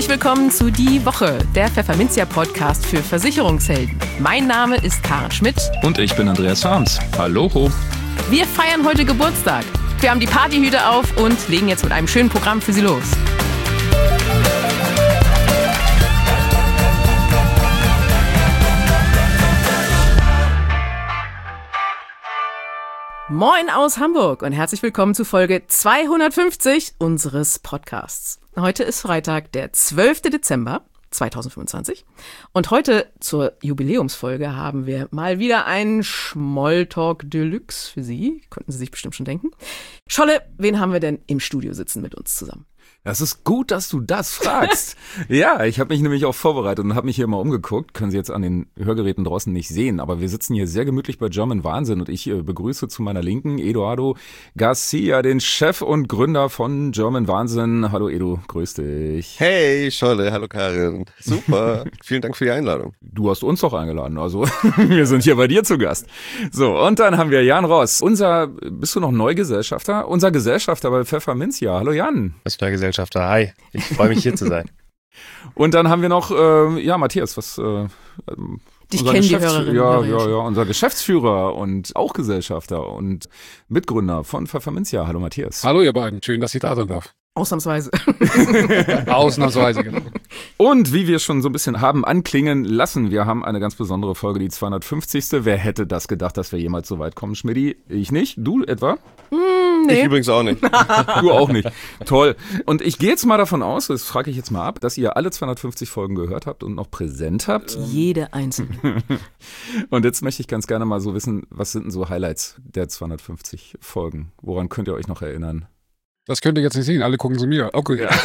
Herzlich willkommen zu Die Woche, der Pfefferminzia-Podcast für Versicherungshelden. Mein Name ist Karen Schmidt. Und ich bin Andreas Harms. Hallo. Wir feiern heute Geburtstag. Wir haben die Partyhüte auf und legen jetzt mit einem schönen Programm für Sie los. Moin aus Hamburg und herzlich willkommen zu Folge 250 unseres Podcasts. Heute ist Freitag, der 12. Dezember 2025 und heute zur Jubiläumsfolge haben wir mal wieder einen Schmolltalk Deluxe für Sie. Konnten Sie sich bestimmt schon denken. Scholle, wen haben wir denn im Studio sitzen mit uns zusammen? Das ist gut, dass du das fragst. Ja, ich habe mich nämlich auch vorbereitet und habe mich hier mal umgeguckt. Können Sie jetzt an den Hörgeräten draußen nicht sehen, aber wir sitzen hier sehr gemütlich bei German Wahnsinn und ich begrüße zu meiner Linken Eduardo Garcia, den Chef und Gründer von German Wahnsinn. Hallo Edu, grüß dich. Hey Scholle, hallo Karin. Super, vielen Dank für die Einladung. Du hast uns doch eingeladen, also wir sind hier bei dir zu Gast. So, und dann haben wir Jan Ross, bist du noch Neugesellschafter? Unser Gesellschafter bei Pfefferminzia. Hallo Jan. Was für Gesellschafter. Hi, ich freue mich hier zu sein. Und dann haben wir noch, Matthias, Ich kenne die Hörerinnen. Ja, unser Geschäftsführer und auch Gesellschafter und Mitgründer von Pfefferminzia. Hallo Matthias. Hallo ihr beiden, schön, dass ich da sein darf. Ausnahmsweise. Ausnahmsweise, genau. Und wie wir schon so ein bisschen haben anklingen lassen, wir haben eine ganz besondere Folge, die 250. Wer hätte das gedacht, dass wir jemals so weit kommen, Schmidti? Ich nicht? Du etwa? Nee. Ich übrigens auch nicht. Du auch nicht. Toll. Und ich gehe jetzt mal davon aus, das frage ich jetzt mal ab, dass ihr alle 250 Folgen gehört habt und noch präsent habt. Jede einzelne. Und jetzt möchte ich ganz gerne mal so wissen, was sind denn so Highlights der 250 Folgen? Woran könnt ihr euch noch erinnern? Das könnt ihr jetzt nicht sehen, alle gucken zu mir. Okay. Ja.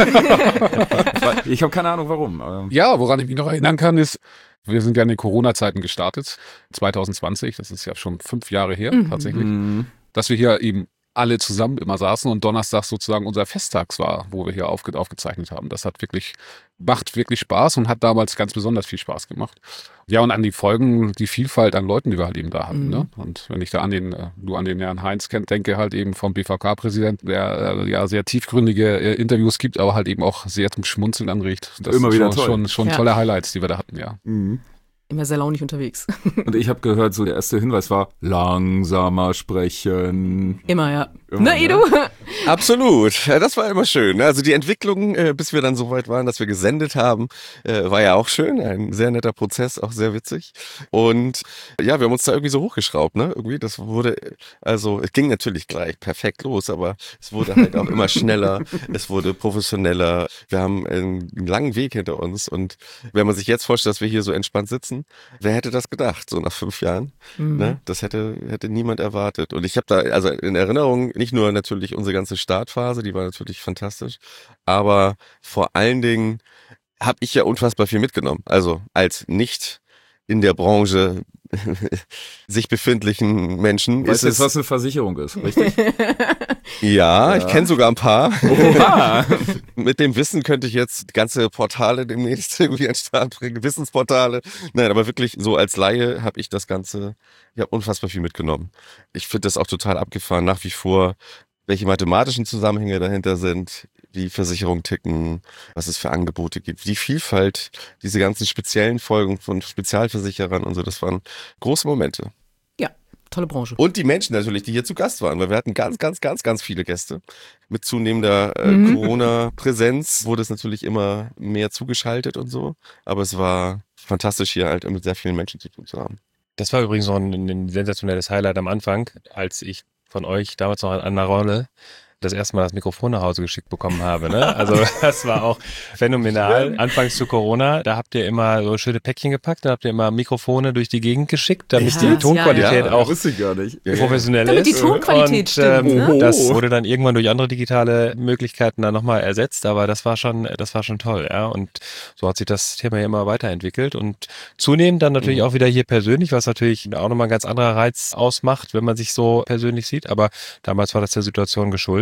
Ich habe keine Ahnung, warum. Ja, woran ich mich noch erinnern kann, ist, wir sind ja in den Corona-Zeiten gestartet, 2020, das ist ja schon 5 Jahre her tatsächlich, dass wir hier eben alle zusammen immer saßen und donnerstags sozusagen unser Festtags war, wo wir hier aufgezeichnet haben. Das macht wirklich Spaß und hat damals ganz besonders viel Spaß gemacht. Ja, und an die Folgen, die Vielfalt an Leuten, die wir halt eben da hatten. Ne? Und wenn ich da an den Herrn Heinz denke, halt eben vom BVK-Präsidenten, der ja sehr tiefgründige Interviews gibt, aber halt eben auch sehr zum Schmunzeln anregt. Das immer wieder schon tolle Highlights, die wir da hatten, ja. Mhm. Immer sehr launig unterwegs. Und ich habe gehört, so der erste Hinweis war, langsamer sprechen. Immer, ja. Immer, Edu? Absolut, ja, das war immer schön. Also die Entwicklung, bis wir dann so weit waren, dass wir gesendet haben, war ja auch schön. Ein sehr netter Prozess, auch sehr witzig. Und ja, wir haben uns da irgendwie so hochgeschraubt, ne? Irgendwie, es ging natürlich gleich perfekt los, aber es wurde halt auch immer schneller, es wurde professioneller. Wir haben einen langen Weg hinter uns und wenn man sich jetzt vorstellt, dass wir hier so entspannt sitzen, wer hätte das gedacht, so nach 5 Jahren? Ne? Das hätte niemand erwartet. Und ich habe da, also in Erinnerung, nicht nur natürlich unsere ganze Startphase, die war natürlich fantastisch, aber vor allen Dingen habe ich ja unfassbar viel mitgenommen. Also als nicht in der Branche sich befindlichen Menschen. Weißt du jetzt, was eine Versicherung ist, richtig? Ja, ich kenne sogar ein paar. Oha. Mit dem Wissen könnte ich jetzt ganze Portale demnächst irgendwie an den Start bringen, Wissensportale. Nein, aber wirklich so als Laie habe ich unfassbar viel mitgenommen. Ich finde das auch total abgefahren, nach wie vor, welche mathematischen Zusammenhänge dahinter sind, wie Versicherungen ticken, was es für Angebote gibt, die Vielfalt, diese ganzen speziellen Folgen von Spezialversicherern und so, das waren große Momente. Ja, tolle Branche. Und die Menschen natürlich, die hier zu Gast waren, weil wir hatten ganz viele Gäste. Mit zunehmender Corona-Präsenz wurde es natürlich immer mehr zugeschaltet und so, aber es war fantastisch, hier halt mit sehr vielen Menschen zu tun zu haben. Das war übrigens noch ein sensationelles Highlight am Anfang, als ich von euch damals noch an der Rolle das erste Mal das Mikrofon nach Hause geschickt bekommen habe. Ne? Also das war auch phänomenal. Anfangs zu Corona, da habt ihr immer so schöne Päckchen gepackt, da habt ihr immer Mikrofone durch die Gegend geschickt, damit die Tonqualität auch professionell damit ist. Die Tonqualität stimmt, ne? Das wurde dann irgendwann durch andere digitale Möglichkeiten dann nochmal ersetzt, aber das war schon toll. Ja? Und so hat sich das Thema ja immer weiterentwickelt und zunehmend dann natürlich auch wieder hier persönlich, was natürlich auch nochmal ein ganz anderer Reiz ausmacht, wenn man sich so persönlich sieht, aber damals war das der Situation geschuldet.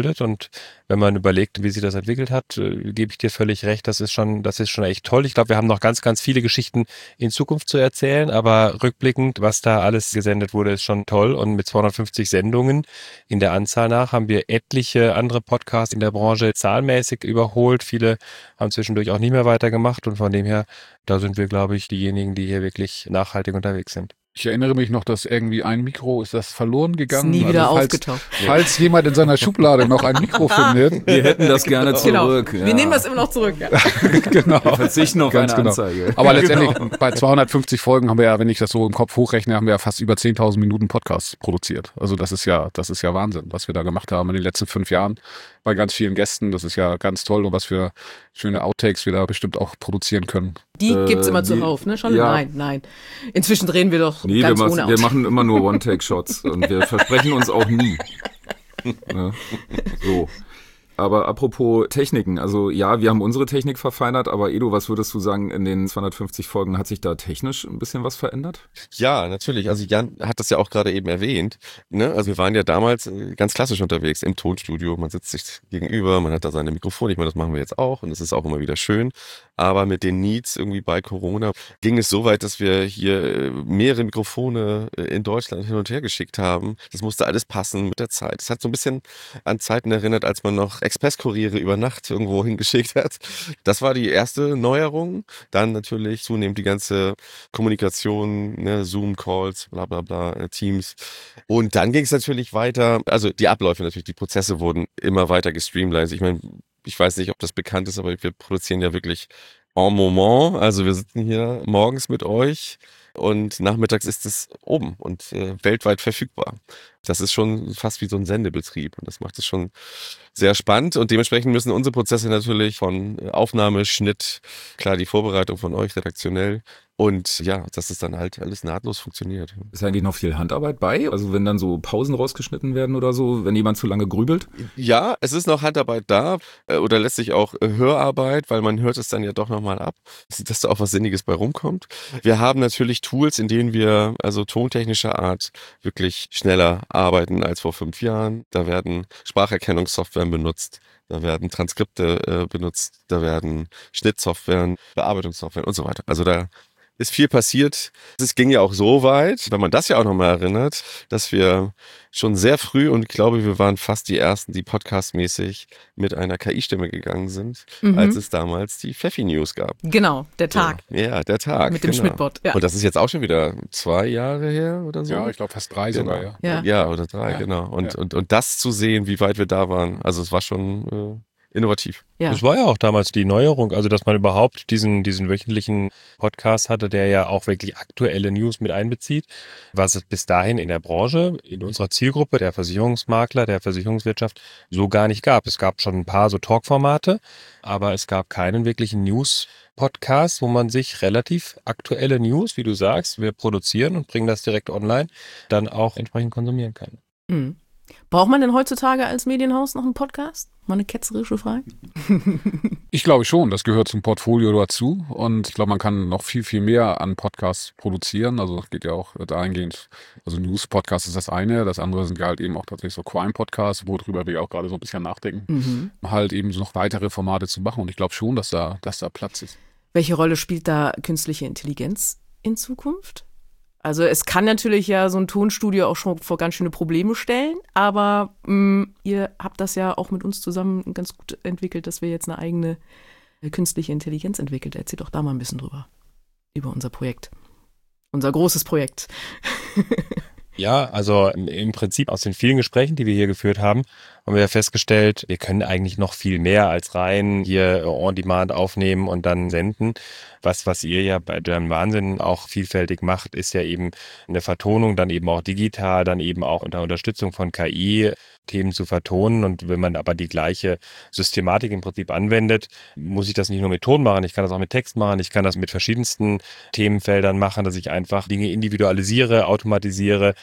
gemeldet. Und wenn man überlegt, wie sich das entwickelt hat, gebe ich dir völlig recht, das ist schon echt toll. Ich glaube, wir haben noch ganz, ganz viele Geschichten in Zukunft zu erzählen, aber rückblickend, was da alles gesendet wurde, ist schon toll. Und mit 250 Sendungen in der Anzahl nach haben wir etliche andere Podcasts in der Branche zahlenmäßig überholt. Viele haben zwischendurch auch nicht mehr weitergemacht und von dem her, da sind wir, glaube ich, diejenigen, die hier wirklich nachhaltig unterwegs sind. Ich erinnere mich noch, dass irgendwie ein Mikro, ist das verloren gegangen? Ist nie wieder falls, aufgetaucht. Falls jemand in seiner Schublade noch ein Mikro findet. Wir hätten das gerne zurück. Genau. Wir nehmen das immer noch zurück. Ja. Genau. Wir verzichten auf Ganz eine genau. Anzeige. Aber letztendlich bei 250 Folgen haben wir ja, wenn ich das so im Kopf hochrechne, haben wir ja fast über 10.000 Minuten Podcasts produziert. Also das ist ja Wahnsinn, was wir da gemacht haben in den letzten 5 Jahren bei ganz vielen Gästen. Das ist ja ganz toll und was für schöne Outtakes wir da bestimmt auch produzieren können. Die gibt's immer zuhauf, ne? Schon? Ja. Nein. Inzwischen drehen wir doch Nee, ganz ohne wir Outtakes. machen immer nur One-Take-Shots und wir versprechen uns auch nie. Ne? So. Aber apropos Techniken, also ja, wir haben unsere Technik verfeinert, aber Edo, was würdest du sagen, in den 250 Folgen hat sich da technisch ein bisschen was verändert? Ja, natürlich. Also Jan hat das ja auch gerade eben erwähnt. Ne? Also wir waren ja damals ganz klassisch unterwegs im Tonstudio. Man sitzt sich gegenüber, man hat da seine Mikrofone. Ich meine, das machen wir jetzt auch und das ist auch immer wieder schön. Aber mit den Needs irgendwie bei Corona ging es so weit, dass wir hier mehrere Mikrofone in Deutschland hin und her geschickt haben. Das musste alles passen mit der Zeit. Es hat so ein bisschen an Zeiten erinnert, als man noch Expresskuriere über Nacht irgendwo hingeschickt hat. Das war die erste Neuerung. Dann natürlich zunehmend die ganze Kommunikation, ne, Zoom-Calls, bla bla bla, Teams. Und dann ging es natürlich weiter, also die Abläufe natürlich, die Prozesse wurden immer weiter gestreamlined. Ich meine, ich weiß nicht, ob das bekannt ist, aber wir produzieren ja wirklich en moment. Also wir sitzen hier morgens mit euch und nachmittags ist es oben und weltweit verfügbar. Das ist schon fast wie so ein Sendebetrieb und das macht es schon sehr spannend und dementsprechend müssen unsere Prozesse natürlich von Aufnahme, Schnitt, klar die Vorbereitung von euch redaktionell und ja, dass es dann halt alles nahtlos funktioniert. Ist eigentlich noch viel Handarbeit bei? Also wenn dann so Pausen rausgeschnitten werden oder so, wenn jemand zu lange grübelt? Ja, es ist noch Handarbeit da oder letztlich auch Hörarbeit, weil man hört es dann ja doch nochmal ab, dass da auch was Sinniges bei rumkommt. Wir haben natürlich Tools, in denen wir also tontechnischer Art wirklich schneller arbeiten als vor 5 Jahren. Da werden Spracherkennungssoftwaren benutzt, da werden Transkripte benutzt, da werden Schnittsoftwaren, Bearbeitungssoftwaren und so weiter. Also da ist viel passiert. Es ging ja auch so weit, wenn man das ja auch nochmal erinnert, dass wir schon sehr früh und ich glaube, wir waren fast die Ersten, die podcastmäßig mit einer KI-Stimme gegangen sind, als es damals die Pfeffi News gab. Genau, der Tag. Ja, der Tag. Mit dem genau. Schmidtbot. Ja. Und das ist jetzt auch schon wieder 2 Jahre her oder so. Ja, ich glaube fast 3 Genau. sogar, ja. Ja. Oder 3, Ja. genau. Und, Ja. und das zu sehen, wie weit wir da waren, also es war schon innovativ. Ja. Das war ja auch damals die Neuerung, also dass man überhaupt diesen wöchentlichen Podcast hatte, der ja auch wirklich aktuelle News mit einbezieht, was es bis dahin in der Branche, in unserer Zielgruppe, der Versicherungsmakler, der Versicherungswirtschaft, so gar nicht gab. Es gab schon ein paar so Talkformate, aber es gab keinen wirklichen News-Podcast, wo man sich relativ aktuelle News, wie du sagst, wir produzieren und bringen das direkt online, dann auch entsprechend konsumieren kann. Mhm. Braucht man denn heutzutage als Medienhaus noch einen Podcast? Mal eine ketzerische Frage. Ich glaube schon, das gehört zum Portfolio dazu und ich glaube, man kann noch viel, viel mehr an Podcasts produzieren. Also es geht ja auch dahingehend, also News-Podcast ist das eine, das andere sind ja halt eben auch tatsächlich so Crime-Podcasts, worüber wir auch gerade so ein bisschen nachdenken, halt eben so noch weitere Formate zu machen und ich glaube schon, dass da Platz ist. Welche Rolle spielt da künstliche Intelligenz in Zukunft? Also es kann natürlich ja so ein Tonstudio auch schon vor ganz schöne Probleme stellen, aber ihr habt das ja auch mit uns zusammen ganz gut entwickelt, dass wir jetzt eine eigene künstliche Intelligenz entwickelt. Erzähl doch da mal ein bisschen drüber, über unser Projekt, unser großes Projekt. Ja, also im Prinzip aus den vielen Gesprächen, die wir hier geführt haben, haben wir ja festgestellt, wir können eigentlich noch viel mehr als rein hier on-demand aufnehmen und dann senden. Was ihr ja bei German Wahnsinn auch vielfältig macht, ist ja eben eine Vertonung, dann eben auch digital, dann eben auch unter Unterstützung von KI Themen zu vertonen. Und wenn man aber die gleiche Systematik im Prinzip anwendet, muss ich das nicht nur mit Ton machen, ich kann das auch mit Text machen, ich kann das mit verschiedensten Themenfeldern machen, dass ich einfach Dinge individualisiere, automatisiere,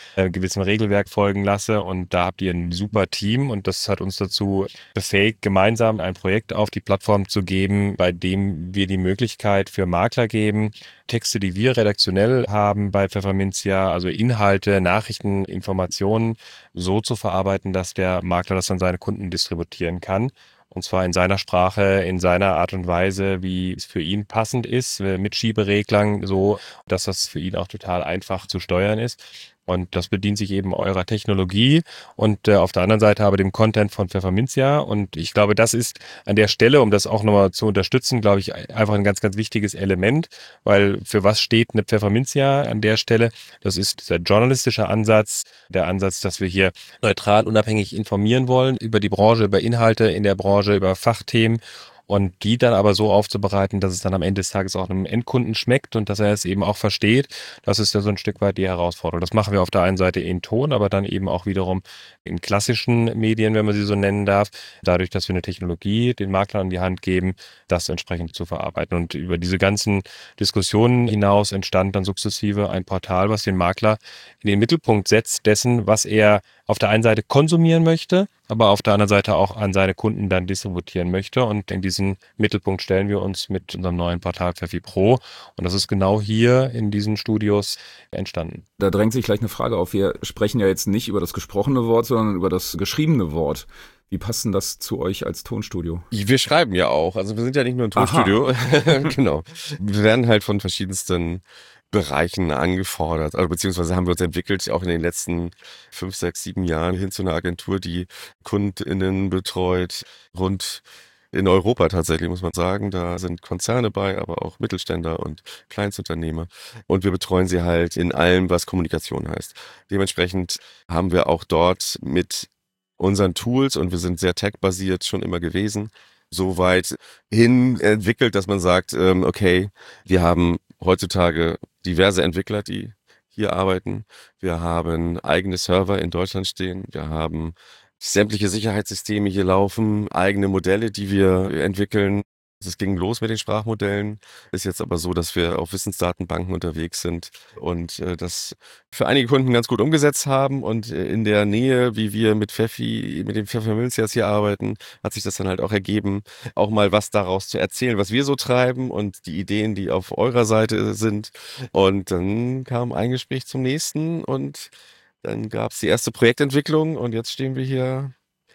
gewissem Regelwerk folgen lasse. Und da habt ihr ein super Team und das hat uns dazu befähigt, gemeinsam ein Projekt auf die Plattform zu geben, bei dem wir die Möglichkeit für Makler geben, Texte, die wir redaktionell haben bei Pfefferminzia, also Inhalte, Nachrichten, Informationen, so zu verarbeiten, dass der Makler das an seine Kunden distributieren kann. Und zwar in seiner Sprache, in seiner Art und Weise, wie es für ihn passend ist, mit Schiebereglern, so, dass das für ihn auch total einfach zu steuern ist. Und das bedient sich eben eurer Technologie und auf der anderen Seite aber dem Content von Pfefferminzia. Und ich glaube, das ist an der Stelle, um das auch nochmal zu unterstützen, glaube ich, einfach ein ganz, ganz wichtiges Element, weil für was steht eine Pfefferminzia an der Stelle? Das ist der journalistische Ansatz, der Ansatz, dass wir hier neutral, unabhängig informieren wollen über die Branche, über Inhalte in der Branche, über Fachthemen. Und die dann aber so aufzubereiten, dass es dann am Ende des Tages auch einem Endkunden schmeckt und dass er es eben auch versteht, das ist ja so ein Stück weit die Herausforderung. Das machen wir auf der einen Seite in Ton, aber dann eben auch wiederum in klassischen Medien, wenn man sie so nennen darf, dadurch, dass wir eine Technologie den Maklern in die Hand geben, das entsprechend zu verarbeiten. Und über diese ganzen Diskussionen hinaus entstand dann sukzessive ein Portal, was den Makler in den Mittelpunkt setzt dessen, was er auf der einen Seite konsumieren möchte, aber auf der anderen Seite auch an seine Kunden dann distributieren möchte. Und in diesen Mittelpunkt stellen wir uns mit unserem neuen Portal Pfeffi Pro. Und das ist genau hier in diesen Studios entstanden. Da drängt sich gleich eine Frage auf. Wir sprechen ja jetzt nicht über das gesprochene Wort, sondern über das geschriebene Wort. Wie passt denn das zu euch als Tonstudio? Wir schreiben ja auch. Also wir sind ja nicht nur ein Tonstudio. Genau. Wir werden halt von verschiedensten Bereichen angefordert, also beziehungsweise haben wir uns entwickelt, auch in den letzten 5, 6, 7 Jahren hin zu einer Agentur, die KundInnen betreut, rund in Europa tatsächlich, muss man sagen. Da sind Konzerne bei, aber auch Mittelständler und Kleinstunternehmer. Und wir betreuen sie halt in allem, was Kommunikation heißt. Dementsprechend haben wir auch dort mit unseren Tools, und wir sind sehr tech-basiert schon immer gewesen, so weit hin entwickelt, dass man sagt, okay, wir haben heutzutage diverse Entwickler, die hier arbeiten. Wir haben eigene Server in Deutschland stehen. Wir haben sämtliche Sicherheitssysteme hier laufen, eigene Modelle, die wir entwickeln. Es ging los mit den Sprachmodellen, ist jetzt aber so, dass wir auf Wissensdatenbanken unterwegs sind und das für einige Kunden ganz gut umgesetzt haben. Und in der Nähe, wie wir mit den Pfefferminzias hier arbeiten, hat sich das dann halt auch ergeben, auch mal was daraus zu erzählen, was wir so treiben und die Ideen, die auf eurer Seite sind. Und dann kam ein Gespräch zum nächsten und dann gab es die erste Projektentwicklung und jetzt stehen wir hier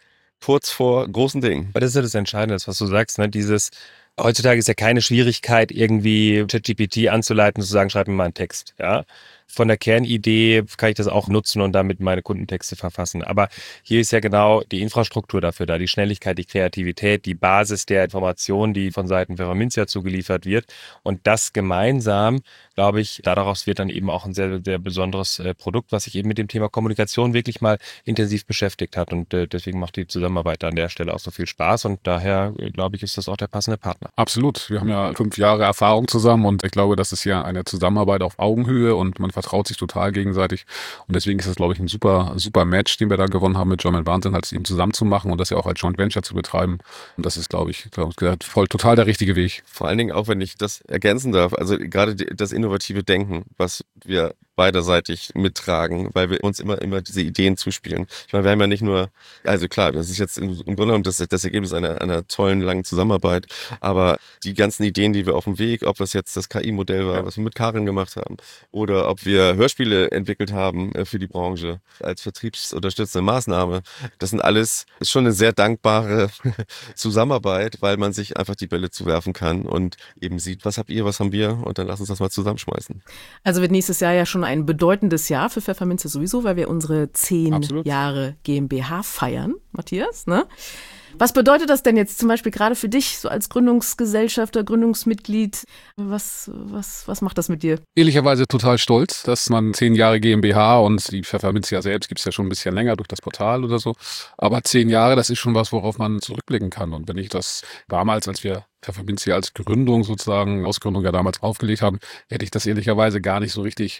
kurz vor großen Dingen. Aber das ist ja das Entscheidende, was du sagst, ne? Heutzutage ist ja keine Schwierigkeit, irgendwie ChatGPT anzuleiten, zu sagen, schreib mir mal einen Text, ja. Von der Kernidee kann ich das auch nutzen und damit meine Kundentexte verfassen. Aber hier ist ja genau die Infrastruktur dafür da, die Schnelligkeit, die Kreativität, die Basis der Informationen, die von Seiten Pfefferminzia zugeliefert wird. Und das gemeinsam, glaube ich, daraus wird dann eben auch ein sehr, sehr besonderes Produkt, was sich eben mit dem Thema Kommunikation wirklich mal intensiv beschäftigt hat. Und deswegen macht die Zusammenarbeit an der Stelle auch so viel Spaß. Und daher, glaube ich, ist das auch der passende Partner. Absolut. Wir haben ja 5 Jahre Erfahrung zusammen und ich glaube, das ist ja eine Zusammenarbeit auf Augenhöhe und man vertraut sich total gegenseitig. Und deswegen ist das, glaube ich, ein super, super Match, den wir da gewonnen haben mit German Wahnsinn, halt es eben zusammen zu machen und das ja auch als Joint Venture zu betreiben. Und das ist, glaube ich, voll total der richtige Weg. Vor allen Dingen auch, wenn ich das ergänzen darf, also gerade das innovative Denken, was wir beiderseitig mittragen, weil wir uns immer diese Ideen zuspielen. Ich meine, wir haben ja nicht nur, also klar, das ist jetzt im Grunde genommen das Ergebnis einer tollen, langen Zusammenarbeit, aber die ganzen Ideen, die wir auf dem Weg, ob das jetzt das KI-Modell war, was wir mit Karin gemacht haben, oder ob wir Hörspiele entwickelt haben für die Branche als vertriebsunterstützende Maßnahme, das sind alles, ist schon eine sehr dankbare Zusammenarbeit, weil man sich einfach die Bälle zuwerfen kann und eben sieht, was habt ihr, was haben wir und dann lass uns das mal zusammenschmeißen. Also wird nächstes Jahr ja schon ein bedeutendes Jahr für Pfefferminzia sowieso, weil wir unsere 10 Absolut. Jahre GmbH feiern, Matthias, ne? Was bedeutet das denn jetzt zum Beispiel gerade für dich, so als Gründungsgesellschafter, Gründungsmitglied? Was macht das mit dir? Ehrlicherweise total stolz, dass man 10 Jahre GmbH und die Pfefferminzia selbst gibt es ja schon ein bisschen länger durch das Portal oder so. Aber 10 Jahre, das ist schon was, worauf man zurückblicken kann. Und wenn ich das damals, als wir Pfefferminzia als Gründung sozusagen, Ausgründung ja damals aufgelegt haben, hätte ich das ehrlicherweise gar nicht so richtig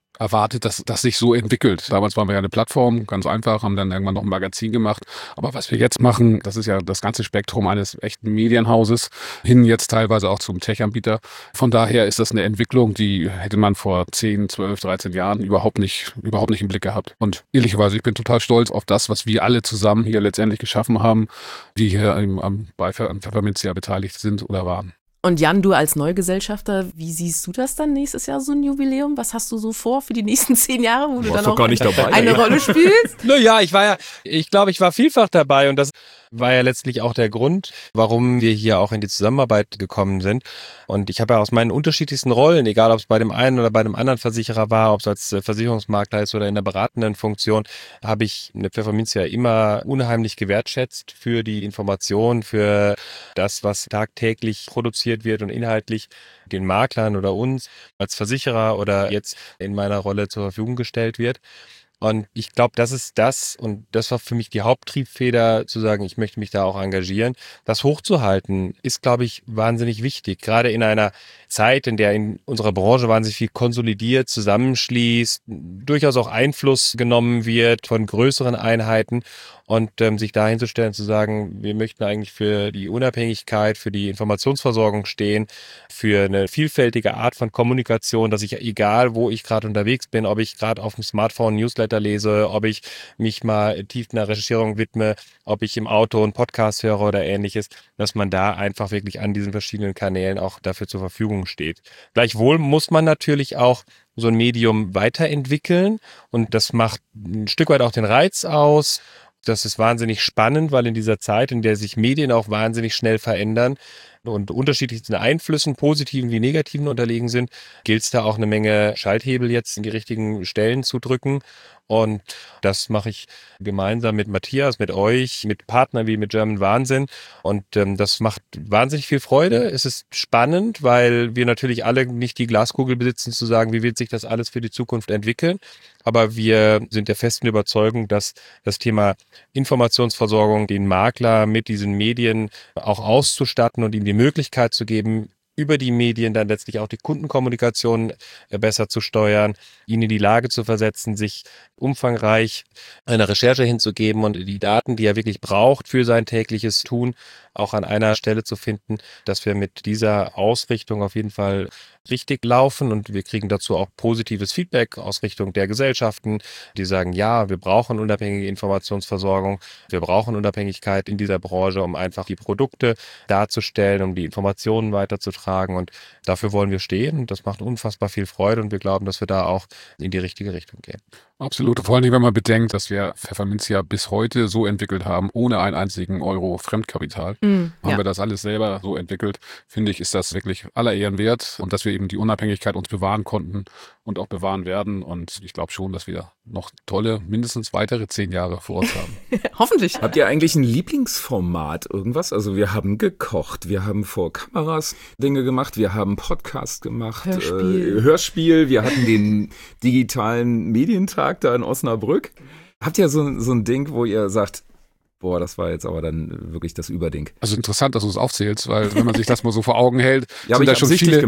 erwartet, dass das sich so entwickelt. Damals waren wir ja eine Plattform, ganz einfach, haben dann irgendwann noch ein Magazin gemacht. Aber was wir jetzt machen, das ist ja das ganze Spektrum eines echten Medienhauses, hin jetzt teilweise auch zum Tech-Anbieter. Von daher ist das eine Entwicklung, die hätte man vor 10, 12, 13 Jahren überhaupt nicht im Blick gehabt. Und ehrlicherweise, ich bin total stolz auf das, was wir alle zusammen hier letztendlich geschaffen haben, die hier am Pfefferminzia beteiligt sind oder waren. Und Jan, du als Neugesellschafter, wie siehst du das dann nächstes Jahr, so ein Jubiläum? Was hast du so vor für die nächsten 10 Jahre, wo du dann auch gar nicht dabei, eine Rolle spielst? Naja, ich glaube, ich war vielfach dabei und das war ja letztlich auch der Grund, warum wir hier auch in die Zusammenarbeit gekommen sind. Und ich habe ja aus meinen unterschiedlichsten Rollen, egal ob es bei dem einen oder bei dem anderen Versicherer war, ob es als Versicherungsmakler ist oder in der beratenden Funktion, habe ich eine Pfefferminzia immer unheimlich gewertschätzt für die Information, für das, was tagtäglich produziert wird und inhaltlich den Maklern oder uns als Versicherer oder jetzt in meiner Rolle zur Verfügung gestellt wird. Und ich glaube, das ist das, und das war für mich die Haupttriebfeder, zu sagen, ich möchte mich da auch engagieren. Das hochzuhalten ist, glaube ich, wahnsinnig wichtig. Gerade in einer Zeit, in der in unserer Branche wahnsinnig viel konsolidiert, zusammenschließt, durchaus auch Einfluss genommen wird von größeren Einheiten. Und sich dahin zu stellen, zu sagen, wir möchten eigentlich für die Unabhängigkeit, für die Informationsversorgung stehen, für eine vielfältige Art von Kommunikation, dass ich, egal wo ich gerade unterwegs bin, ob ich gerade auf dem Smartphone Newsletter lese, ob ich mich mal tief in der Recherchierung widme, ob ich im Auto einen Podcast höre oder ähnliches, dass man da einfach wirklich an diesen verschiedenen Kanälen auch dafür zur Verfügung steht. Gleichwohl muss man natürlich auch so ein Medium weiterentwickeln, und das macht ein Stück weit auch den Reiz aus. Das ist wahnsinnig spannend, weil in dieser Zeit, in der sich Medien auch wahnsinnig schnell verändern und unterschiedlichsten Einflüssen, positiven wie negativen, unterlegen sind, gilt es da auch eine Menge Schalthebel jetzt in die richtigen Stellen zu drücken. Und das mache ich gemeinsam mit Matthias, mit euch, mit Partnern wie mit German Wahnsinn. Und das macht wahnsinnig viel Freude. Es ist spannend, weil wir natürlich alle nicht die Glaskugel besitzen, zu sagen, wie wird sich das alles für die Zukunft entwickeln. Aber wir sind der festen Überzeugung, dass das Thema Informationsversorgung, den Makler mit diesen Medien auch auszustatten und ihm die Möglichkeit zu geben, über die Medien dann letztlich auch die Kundenkommunikation besser zu steuern, ihn in die Lage zu versetzen, sich umfangreich einer Recherche hinzugeben und die Daten, die er wirklich braucht für sein tägliches Tun, auch an einer Stelle zu finden, dass wir mit dieser Ausrichtung auf jeden Fall richtig laufen, und wir kriegen dazu auch positives Feedback aus Richtung der Gesellschaften, die sagen, ja, wir brauchen unabhängige Informationsversorgung, wir brauchen Unabhängigkeit in dieser Branche, um einfach die Produkte darzustellen, um die Informationen weiterzutragen, und dafür wollen wir stehen, und das macht unfassbar viel Freude, und wir glauben, dass wir da auch in die richtige Richtung gehen. Absolut. Vor allem, wenn man bedenkt, dass wir Pfefferminzia bis heute so entwickelt haben, ohne einen einzigen Euro Fremdkapital, haben wir das alles selber so entwickelt, finde ich, ist das wirklich aller Ehren wert, und dass wir eben die Unabhängigkeit uns bewahren konnten und auch bewahren werden, und ich glaube schon, dass wir noch tolle, mindestens weitere 10 Jahre vor uns haben. Hoffentlich. Habt ihr eigentlich ein Lieblingsformat, irgendwas? Also wir haben gekocht, wir haben vor Kameras Dinge gemacht, wir haben Podcast gemacht, Hörspiel, wir hatten den digitalen Medientag da in Osnabrück. Habt ihr so ein Ding, wo ihr sagt, boah, das war jetzt aber dann wirklich das Überding. Also interessant, dass du es aufzählst, weil wenn man sich das mal so vor Augen hält, ja, sind da schon viele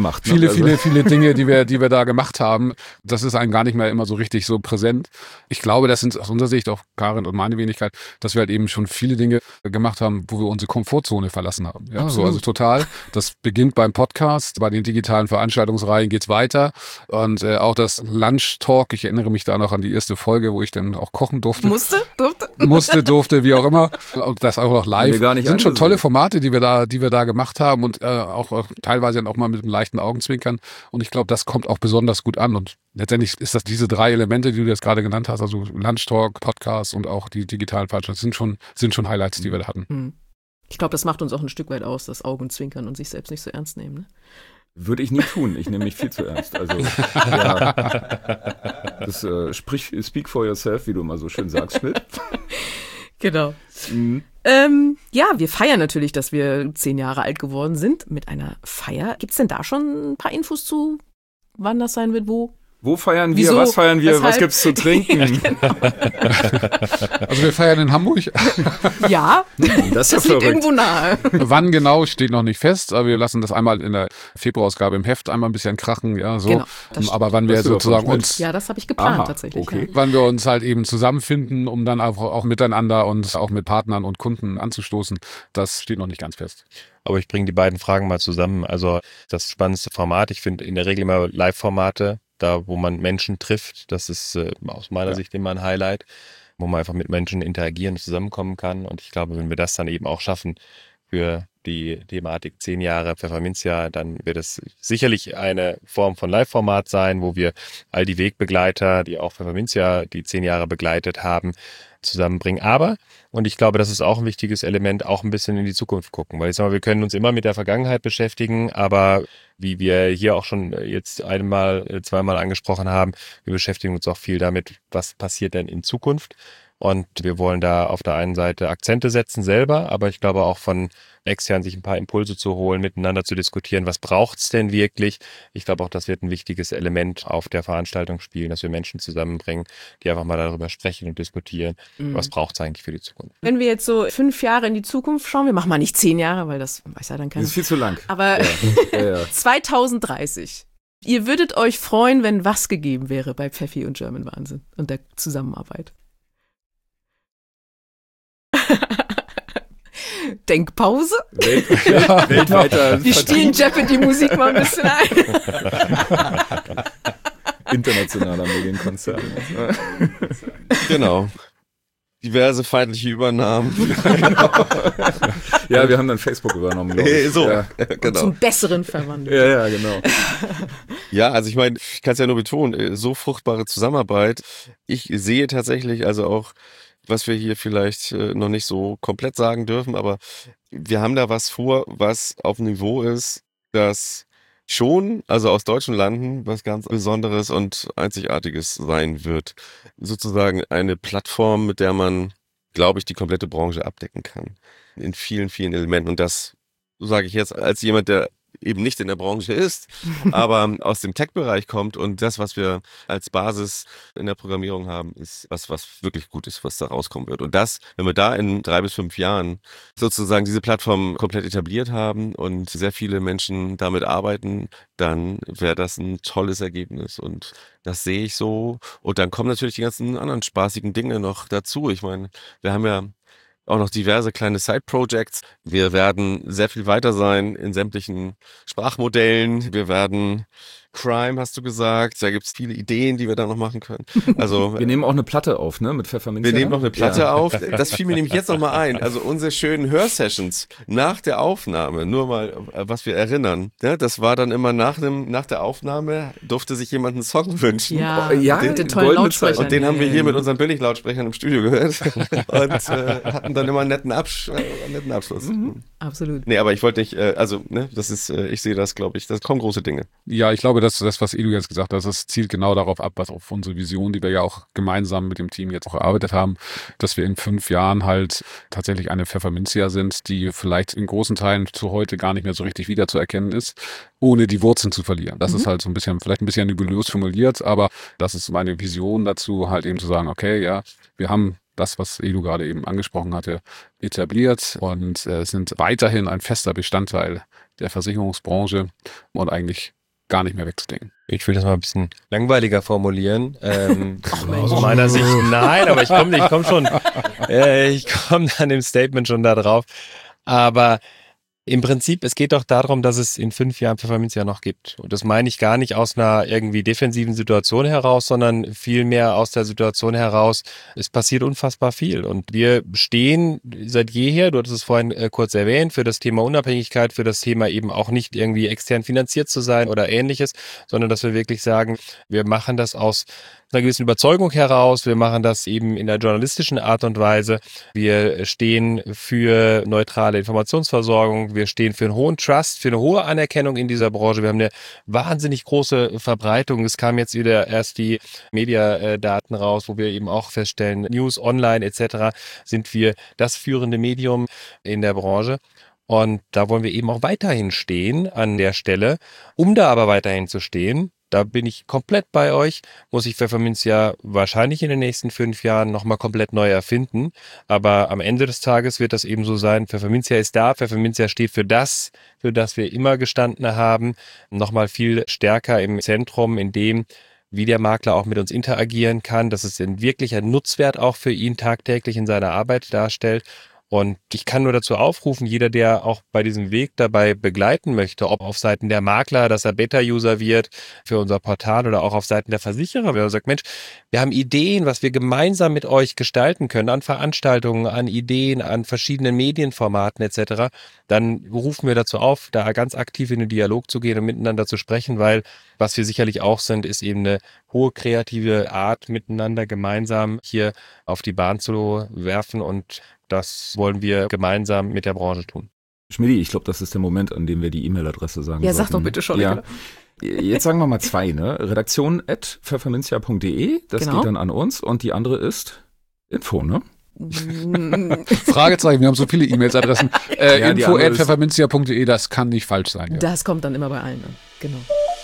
Dinge, die wir da gemacht haben. Das ist einem gar nicht mehr immer so richtig so präsent. Ich glaube, das sind aus unserer Sicht, auch Karin und meine Wenigkeit, dass wir halt eben schon viele Dinge gemacht haben, wo wir unsere Komfortzone verlassen haben. Ja, so, also total. Das beginnt beim Podcast, bei den digitalen Veranstaltungsreihen geht's weiter, und auch das Lunch Talk. Ich erinnere mich da noch an die erste Folge, wo ich dann auch kochen durfte. Durfte, wie auch immer. Und das auch noch live. Das sind schon tolle Formate, die wir da gemacht haben, und auch teilweise dann auch mal mit einem leichten Augenzwinkern. Und ich glaube, das kommt auch besonders gut an. Und letztendlich ist das diese 3 Elemente, die du jetzt gerade genannt hast, also Lunch Talk, Podcast und auch die digitalen Veranstaltungen, sind schon Highlights, die wir da hatten. Ich glaube, das macht uns auch ein Stück weit aus, das Augenzwinkern und sich selbst nicht so ernst nehmen. Ne? Würde ich nie tun. Ich nehme mich viel zu ernst. Also, ja. Das speak for yourself, wie du immer so schön sagst, Schmidt. Genau. Ja, wir feiern natürlich, dass wir 10 Jahre alt geworden sind mit einer Feier. Gibt's denn da schon ein paar Infos zu, wann das sein wird, wo? Wo feiern wir? Wieso? Was feiern wir? Weshalb? Was gibt's zu trinken? Also wir feiern in Hamburg. Ja, Das ist das ja liegt verrückt. irgendwo nahe. Wann genau, steht noch nicht fest, aber wir lassen das einmal in der Februarausgabe im Heft einmal ein bisschen krachen, ja, so. Genau, das Aber wann wir Das wird sozusagen auch uns, Ja, das habe ich geplant Aha, tatsächlich. okay. wann wir uns halt eben zusammenfinden, um dann auch miteinander und auch mit Partnern und Kunden anzustoßen, das steht noch nicht ganz fest. Aber ich bringe die beiden Fragen mal zusammen. Also das spannendste Format, ich finde in der Regel immer Live-Formate, da wo man Menschen trifft, das ist aus meiner Sicht immer ein Highlight, wo man einfach mit Menschen interagieren und zusammenkommen kann. Und ich glaube, wenn wir das dann eben auch schaffen für die Thematik 10 Jahre Pfefferminzia, dann wird es sicherlich eine Form von Live-Format sein, wo wir all die Wegbegleiter, die auch Pfefferminzia die 10 Jahre begleitet haben, zusammenbringen. Aber, und ich glaube, das ist auch ein wichtiges Element, auch ein bisschen in die Zukunft gucken. Weil ich sage mal, wir können uns immer mit der Vergangenheit beschäftigen, aber wie wir hier auch schon jetzt zweimal angesprochen haben, wir beschäftigen uns auch viel damit, was passiert denn in Zukunft. Und wir wollen da auf der einen Seite Akzente setzen selber, aber ich glaube auch von extern sich ein paar Impulse zu holen, miteinander zu diskutieren, was braucht's denn wirklich? Ich glaube auch, das wird ein wichtiges Element auf der Veranstaltung spielen, dass wir Menschen zusammenbringen, die einfach mal darüber sprechen und diskutieren, was braucht's eigentlich für die Zukunft. Wenn wir jetzt so 5 Jahre in die Zukunft schauen, wir machen mal nicht 10 Jahre, weil das weiß ja dann Das keiner. ist viel zu lang. Aber Ja. 2030. Ihr würdet euch freuen, wenn was gegeben wäre bei Pfeffi und German Wahnsinn und der Zusammenarbeit. Denkpause? Weltweiter Wir spielen Jeopardy-Musik mal ein bisschen ein. internationaler Medienkonzern. Genau. Diverse feindliche Übernahmen. Ja, wir haben dann Facebook übernommen, glaube ich. So, Ja. genau. Zum Besseren verwandelt. Ja, genau. Ja, also ich meine, ich kann es ja nur betonen, so fruchtbare Zusammenarbeit. Ich sehe tatsächlich also auch, was wir hier vielleicht noch nicht so komplett sagen dürfen, aber wir haben da was vor, was auf einem Niveau ist, das schon, also aus deutschen Landen, was ganz Besonderes und Einzigartiges sein wird. Sozusagen eine Plattform, mit der man, glaube ich, die komplette Branche abdecken kann. In vielen, vielen Elementen. Und das sage ich jetzt als jemand, der eben nicht in der Branche ist, aber aus dem Tech-Bereich kommt, und das, was wir als Basis in der Programmierung haben, ist was wirklich gut ist, was da rauskommen wird. Und das, wenn wir da in 3 bis 5 Jahren sozusagen diese Plattform komplett etabliert haben und sehr viele Menschen damit arbeiten, dann wäre das ein tolles Ergebnis, und das sehe ich so. Und dann kommen natürlich die ganzen anderen spaßigen Dinge noch dazu. Ich meine, wir haben ja auch noch diverse kleine Side-Projects. Wir werden sehr viel weiter sein in sämtlichen Sprachmodellen. Wir werden Crime, hast du gesagt. Da gibt es viele Ideen, die wir da noch machen können. Also Wir nehmen auch eine Platte auf, ne, mit Pfefferminzia. wir nehmen noch eine Platte Ja. auf. Das fiel mir nämlich jetzt noch mal ein. Also unsere schönen Hörsessions nach der Aufnahme, nur mal, was wir erinnern. Ja, das war dann immer nach der Aufnahme, durfte sich jemand einen Song wünschen. Ja, Ja, mit den die tollen goldene Lautsprechern. Zeit. Und den haben wir Ja, hier ja. mit unseren Billiglautsprechern im Studio gehört und hatten dann immer einen netten Abschluss. Absolut. Nee, aber ich wollte nicht, das ist, ich sehe das, glaube ich, das kommen große Dinge. Ja, ich glaube, dass das, was Edu jetzt gesagt hat, das zielt genau darauf ab, was auf unsere Vision, die wir ja auch gemeinsam mit dem Team jetzt auch erarbeitet haben, dass wir in 5 Jahren halt tatsächlich eine Pfefferminzia sind, die vielleicht in großen Teilen zu heute gar nicht mehr so richtig wiederzuerkennen ist, ohne die Wurzeln zu verlieren. Das ist halt so ein bisschen, vielleicht ein bisschen nebulös formuliert, aber das ist meine Vision dazu, halt eben zu sagen, okay, ja, wir haben das, was Edu gerade eben angesprochen hatte, etabliert und sind weiterhin ein fester Bestandteil der Versicherungsbranche und eigentlich gar nicht mehr wegzudenken. Ich will das mal ein bisschen langweiliger formulieren. Aus meiner Sicht nein, aber ich komme an dem Statement schon da drauf. Aber im Prinzip, es geht doch darum, dass es in 5 Jahren Pfefferminzia noch gibt. Und das meine ich gar nicht aus einer irgendwie defensiven Situation heraus, sondern vielmehr aus der Situation heraus, es passiert unfassbar viel. Und wir stehen seit jeher, du hattest es vorhin kurz erwähnt, für das Thema Unabhängigkeit, für das Thema eben auch nicht irgendwie extern finanziert zu sein oder ähnliches, sondern dass wir wirklich sagen, wir machen das aus einer gewissen Überzeugung heraus, wir machen das eben in der journalistischen Art und Weise. Wir stehen für neutrale Informationsversorgung, wir stehen für einen hohen Trust, für eine hohe Anerkennung in dieser Branche. Wir haben eine wahnsinnig große Verbreitung. Es kamen jetzt wieder erst die Mediadaten raus, wo wir eben auch feststellen, News, Online etc. sind wir das führende Medium in der Branche. Und da wollen wir eben auch weiterhin stehen an der Stelle. Um da aber weiterhin zu stehen, da bin ich komplett bei euch, muss ich Pfefferminz ja wahrscheinlich in den nächsten 5 Jahren nochmal komplett neu erfinden. Aber am Ende des Tages wird das eben so sein, Pfefferminzia ist da, Pfefferminzia steht für das wir immer gestanden haben, nochmal viel stärker im Zentrum, in dem, wie der Makler auch mit uns interagieren kann, dass es ein wirklicher Nutzwert auch für ihn tagtäglich in seiner Arbeit darstellt. Und ich kann nur dazu aufrufen, jeder, der auch bei diesem Weg dabei begleiten möchte, ob auf Seiten der Makler, dass er Beta-User wird für unser Portal oder auch auf Seiten der Versicherer, wenn er sagt, Mensch, wir haben Ideen, was wir gemeinsam mit euch gestalten können, an Veranstaltungen, an Ideen, an verschiedenen Medienformaten etc., dann rufen wir dazu auf, da ganz aktiv in den Dialog zu gehen und miteinander zu sprechen, weil was wir sicherlich auch sind, ist eben eine hohe kreative Art, miteinander gemeinsam hier auf die Bahn zu werfen, und das wollen wir gemeinsam mit der Branche tun. Schmidi, ich glaube, das ist der Moment, an dem wir die E-Mail-Adresse sagen Ja, sollten. sag doch bitte schon. Ja. Jetzt sagen wir mal 2, ne? Redaktion@pfefferminzia.de, das Genau. geht dann an uns, und die andere ist Info, ne? Fragezeichen, wir haben so viele E-Mails-Adressen. Ja, die andere ist- info@pfefferminzia.de, das kann nicht falsch sein. Ja. Das kommt dann immer bei allen an. Genau.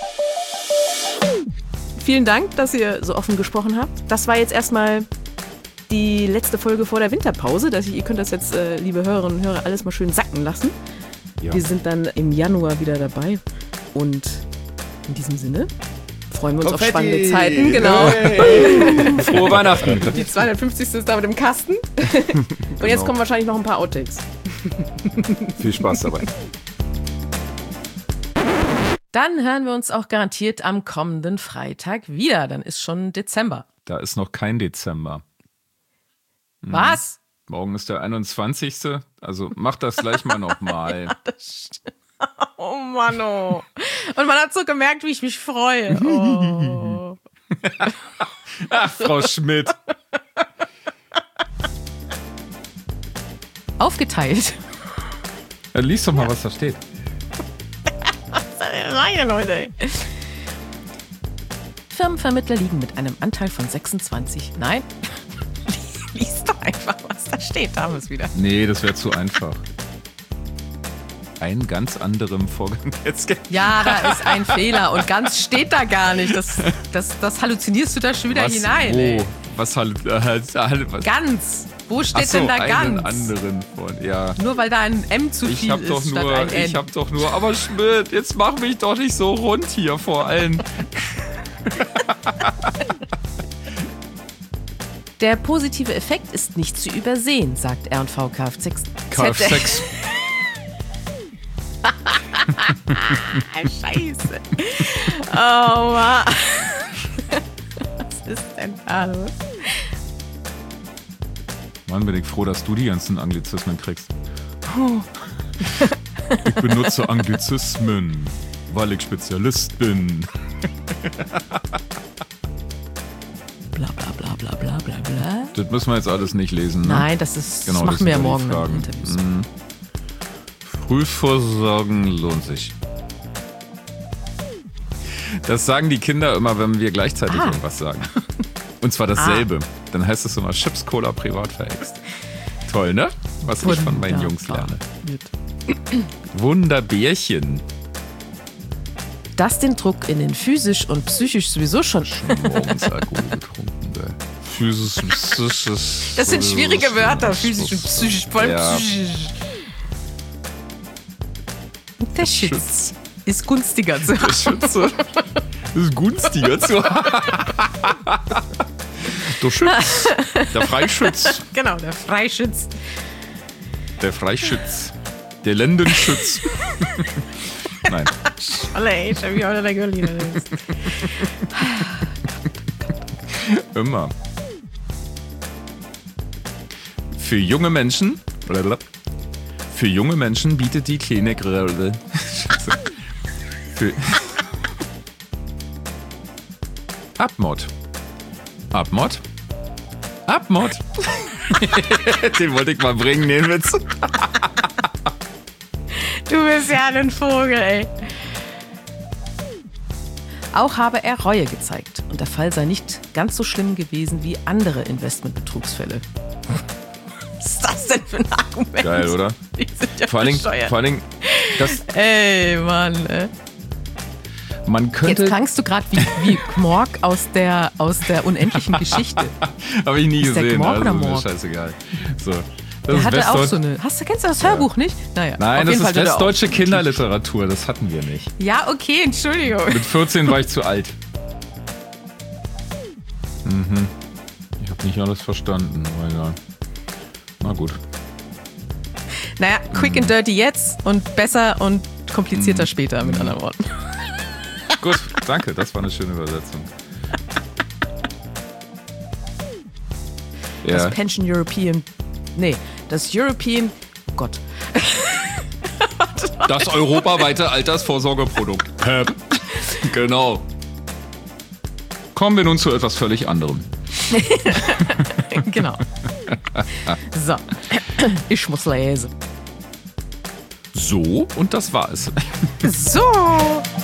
Vielen Dank, dass ihr so offen gesprochen habt. Das war jetzt erstmal die letzte Folge vor der Winterpause. Ihr könnt das jetzt, liebe Hörerinnen und Hörer, alles mal schön sacken lassen. Ja. Wir sind dann im Januar wieder dabei. Und in diesem Sinne freuen wir uns auf spannende Zeiten. Genau. Frohe Weihnachten. Die 250. ist da mit dem Kasten. Und jetzt kommen wahrscheinlich noch ein paar Outtakes. Viel Spaß dabei. Dann hören wir uns auch garantiert am kommenden Freitag wieder. Dann ist schon Dezember. Da ist noch kein Dezember. Was? Morgen ist der 21. Also mach das gleich mal nochmal. Oh Mann, oh. Und man hat so gemerkt, wie ich mich freue. Oh. Ach, Frau Schmidt. Aufgeteilt. Dann lies doch mal, was da steht. Reihe, Leute. Firmenvermittler liegen mit einem Anteil von 26. Nein. Lies doch einfach, was da steht. Da haben wir es wieder. Nee, das wäre zu einfach. Ein ganz anderem Vorgang jetzt. Ja, da ist ein Fehler und ganz steht da gar nicht. Das halluzinierst du da schon wieder hinein. Ey. Was Ganz. Wo steht Ach so, denn da einen ganz? anderen von, ja. Nur weil da ein M zu viel ist statt ein N. Ich hab doch nur, aber Schmidt, jetzt mach mich doch nicht so rund hier vor allen. Der positive Effekt ist nicht zu übersehen, sagt R&V Kfz. Kfz. Scheiße. Oh Mann. Was ist denn da los? Mann, bin ich froh, dass du die ganzen Anglizismen kriegst. Ich benutze Anglizismen, weil ich Spezialist bin. Bla bla bla bla bla bla bla. Das müssen wir jetzt alles nicht lesen, ne? Nein, das Genau, machen wir ja sind die morgen in Fragen. den Interviews. Frühversorgen lohnt sich. Das sagen die Kinder immer, wenn wir gleichzeitig irgendwas sagen. Und zwar dasselbe. Dann heißt es immer Chips, Cola, privat verhext. Toll, ne? Was ich von meinen Jungs lerne. Wunderbärchen. Das den Druck in den physisch und psychisch sowieso schon... Morgens Alkohol getrunken. Physisch und psychisch. Das sind schwierige Wörter, physisch und psychisch, vor allem Ja. psychisch. Der Schütz ist günstiger zu haben. Schütze. Das ist günstiger zu Der Schütz. Der Freischütz. Genau, der Freischütz. Der Freischütz. Der Lendenschütz. Nein. Alle, ey, schon wie heute der Girlie ist. Immer. Für junge Menschen. Für junge Menschen bietet die Klinik für Abmod. Abmod? Abmod? Den wollte ich mal bringen, den Witz. Du bist ja ein Vogel, ey. Auch habe er Reue gezeigt und der Fall sei nicht ganz so schlimm gewesen wie andere Investmentbetrugsfälle. Was ist das denn für ein Argument? Geil, oder? Die sind ja Vor allen Dingen, das, Ey, Mann, ey. Man könnte. Jetzt klangst du gerade wie Gmorg aus der unendlichen Geschichte. Habe ich nie Ist der gesehen. Gmorg oder Also, Morg? scheißegal. So. Das Der ist hatte auch Westdeutsch- so eine. Kennst du das Hörbuch nicht? Naja. Nein, auf das jeden Fall ist hatte er auch- westdeutsche Kinderliteratur. Das hatten wir nicht. Ja, okay, Entschuldigung. Mit 14 war ich zu alt. Ich habe nicht alles verstanden. Aber egal. Na gut. Naja, quick and dirty jetzt und besser und komplizierter später, mit anderen Worten. Gut, danke. Das war eine schöne Übersetzung. Das Ja. Pension European. Nee, das European. Oh Gott. Das europaweite Altersvorsorgeprodukt. Genau. Kommen wir nun zu etwas völlig anderem. Genau. So. Ich muss lesen. So, und das war es. So.